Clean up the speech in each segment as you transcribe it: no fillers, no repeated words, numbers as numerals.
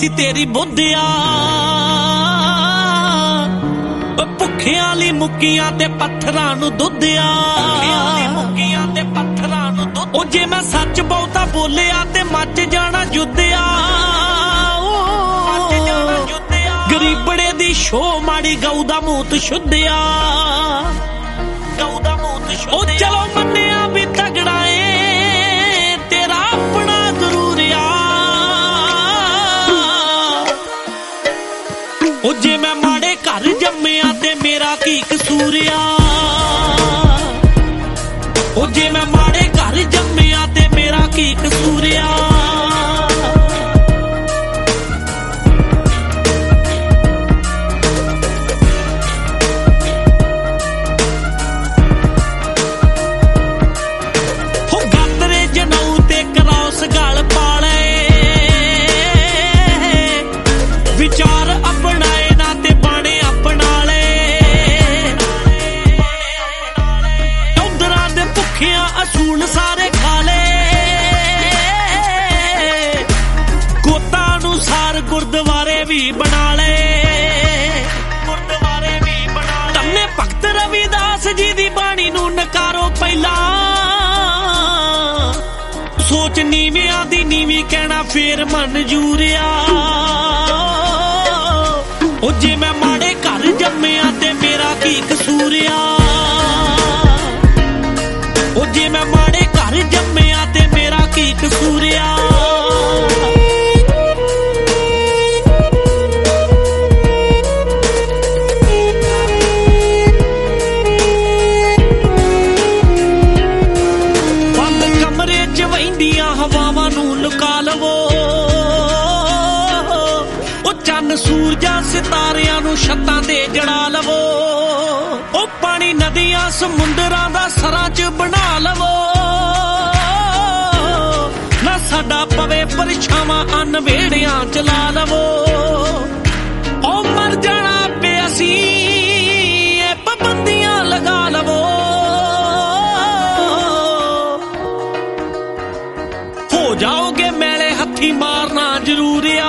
सी तेरी बुद्धिया भुखियां ली मुक्कियां ते पत्थरां नूं दुद्धिया ओ जे मैं सच बहुता बोलिया ते मच जाना युद्धिया गरीबड़े दी शो माड़ी गऊ दा मूत शुद्धिया ओ चलो मन्निया भी तगड़ा है तेरा अपना जरूरिया ओ जे मैं माड़े घर जम्मिया ते मेरा की कसूरिया ओ जे मैं माड़े घर जम्मिया ते मेरा की कसूरिया हो गातरे जनऊ ते क्रॉस गल पाले विचार अपनाए ना ते बाणे अपना ले उधरां दे भुखियां असूल सारे खा ले गोता अनुसार गुरुद्वारे भी बना ले तन्ने भगत रविदास जी दी बाणी नूं नकारो पहला सोच नीवियां दी नीवी कहना फेर मंजूरिया ओ जे मैं माड़े घर जम्मिया ते मेरा की कसूरिया ओ जे मैं माड़े घर जम्मिया ते मेरा की कसूरिया बंद कमरे च वहिंदियां हवावां नूं लुका लवो चन्न सूरजा सितारियां नूं छत्तां ते जड़ा लवो ओ पानी नदियां समुंदरां दा सरां च बना लवो ना साडा पवे परछावां अन वेड़ियां च ला लवो ओ मर जाना पे असीं ए पाबंदियां लगा लवो हो जाओगे मेले हत्थी मारना जरूरिया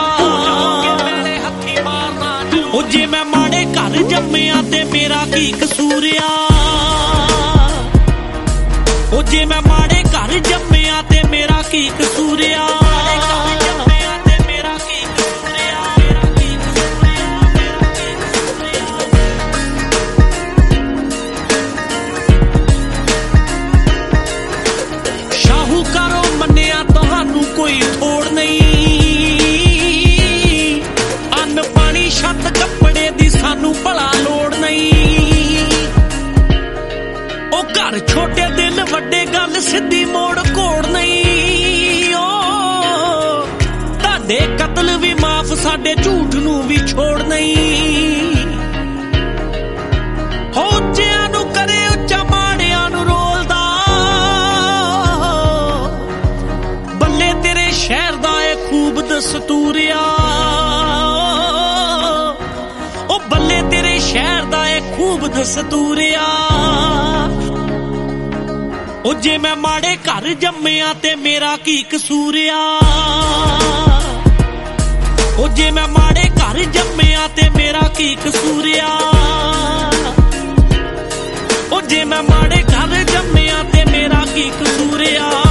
ओ जे मैं माड़े घर जम्मिया ते मेरा की कसूरिया ओ जे मैं माड़े घर जम्मिया ते मेरा की कसूरिया शाहूकारों मन्निया तुहानू कोई थोड़ नहीं अन्न पानी छत कपड़े दी सानू भला लोड़ नहीं ओ घर छोटे दिल वड्डे गल सिद्धी मोड़ कोड़ नहीं ओ ताडे कतल भी माफ साडे झूठ नू भी छोड़ नहीं हो उच्चियां नू करे उच्चा माड़ियां नू रोलदा बल्ले तेरे शहर दा ए खूब दस्तूरिया ओ बल्ले तेरे शहर दा ए खूब दस्तूरिया ओ जे मैं माड़े घर जम्मिया ते मेरा की कसूरिया ओ जे मैं माड़े घर जम्मिया ते मेरा की कसूरिया ओ जे मैं माड़े घर जम्मिया ते मेरा की कसूरिया